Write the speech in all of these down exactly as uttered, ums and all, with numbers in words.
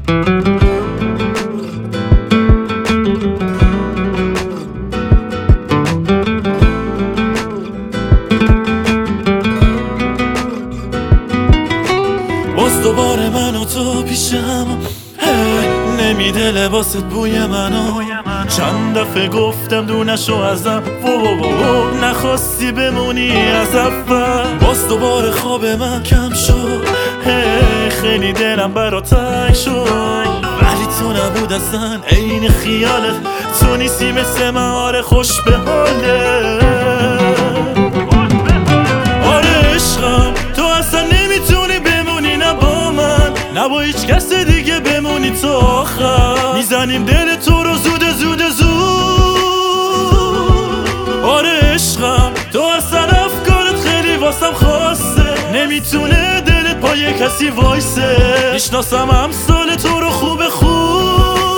باز دوباره من و تو پیشم، نمیده لباست بوی منو. چند دفعه گفتم دونشو ازم، و و و نخواستی بمونی از اول. باز دوباره خواب من کم شد، خیلی دلم برا تنگ شد. ولی تو نبود اصلا عین خیالت، تو نیستی مثل من، آره خوش به حالت. آره عشقم تو اصلا نمیتونی بمونی، نه با من نه با هیچ کس دیگه بمونی تا آخر. میزنیم دل تو رو زود زود زود. آره عشقم تو اصلا افکارت خیلی واسم خاصه، نمیتونه دل پای کسی وایسه. میشناسم امثال تو رو خوب خوب.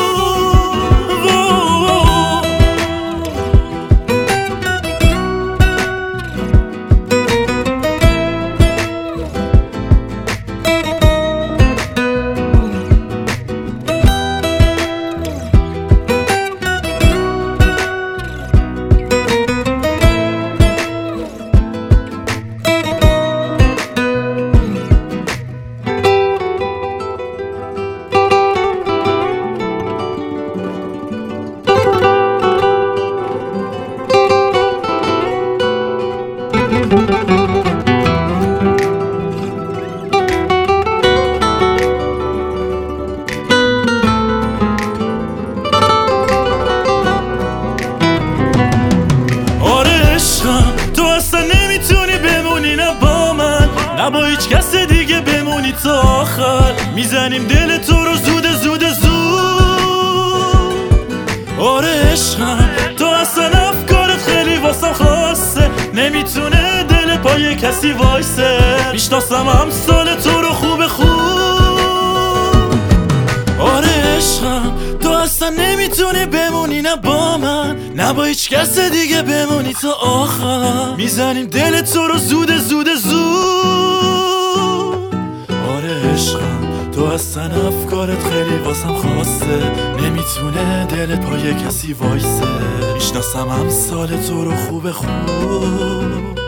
تو اصلا نمیتونی بمونی، نه با من نه با هیچ کس دیگه بمونی تا آخر. میزنیم دل تو رو زود زود زود. آره عشقم تو اصلا افکارت خیلی واسم خاصه، نمیتونه دل پای کسی وایسه. میشناسم امثال تو رو خوب خوب. آره عشقم تو اصلا نمیتونی بمونی، نه با من نه با هیچ کس دیگه بمونی تا آخر. میزنیم دل تو رو زود زود زود. آره عشقم تو اصلا افکارت خیلی واسم خاصه، نمیتونه دلت پای کسی وایسه. میشناسم امثال تو رو خوب خوب.